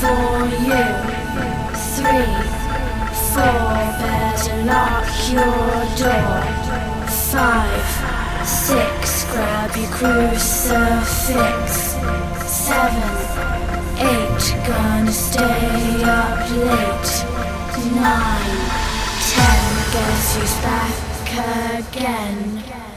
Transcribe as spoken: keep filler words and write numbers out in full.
for you. Three, four, better lock your door. Five, six, grab your crucifix. Seven, eight, gonna stay up late. Nine, ten, guess who's back again?